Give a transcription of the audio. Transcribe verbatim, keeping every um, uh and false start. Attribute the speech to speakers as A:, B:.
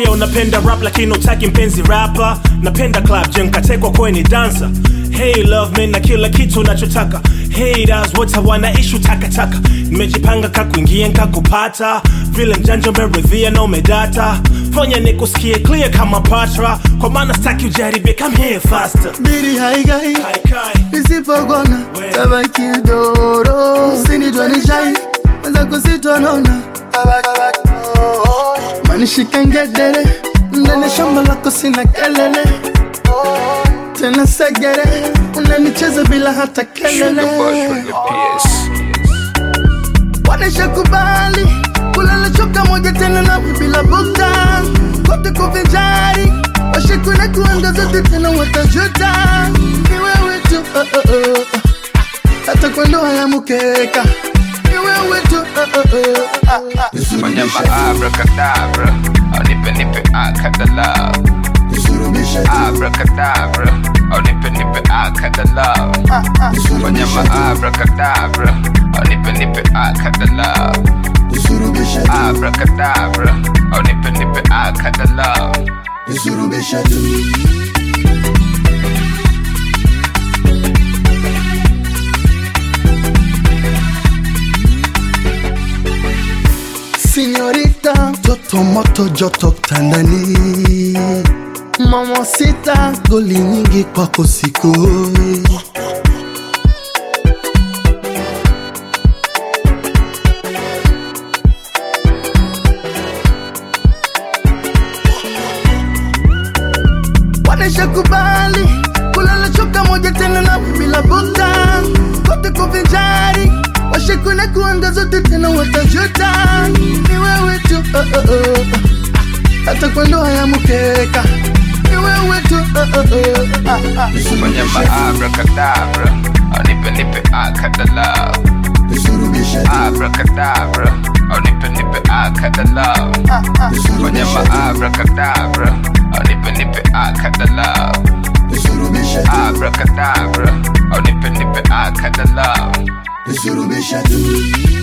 A: Nasikia unapenda rap lakini utaki mpenzi rapper. Napenda club jenka tekwa kweni dancer. Hey love me na kila kitu unachotaka. Haters wote hawana issue taka taka. Nimejipanga kakuingia nkakupata. Vile mjanja umeridhia na umedata. Fanya nikusikie clear kama patra. Kwa maana staki ujaribie come here faster.
B: Biri haigai nisipogona tabaki doro. Usinitwa ni shy Mwenza kusitwa nona manishika ngedere. Ndani shamba lako sina kelele. Tena segere unanicheza bila hata kelele. Wanesha kubali kulala choka moja tena na bila buka. Kote kuvinjari washikune kuanga zote tena watajuta. Ni wewe tu oh oh oh. Hata kwa ndoa ya mukeka. Ni wewe tu oh oh oh.
C: Wanyama abracadabra Onipe nipe akada love. Abracadabra Onipe nipe akada love. Wanyama abracadabra Onipe nipe akada love. Abracadabra Onipe nipe akada love.
B: Señorita, toto moto joto tandani. Mama sita, goli nyingi kwako sikoi. Wanesha kubali kulala choka moja tena na bila buka. Kote kuvinjari washikune kuanga zote tena watajuta. Ni wewe tu oh oh oh. Hata kwa ndoa ya mukeka. Ni wewe tu oh oh oh.
C: Wanyama abracadabra Onipe nipe akada love. Abracadabra Onipe nipe akada love. Wanyama abracadabra Onipe nipe akada love. Abracadabra Onipe nipe akada love.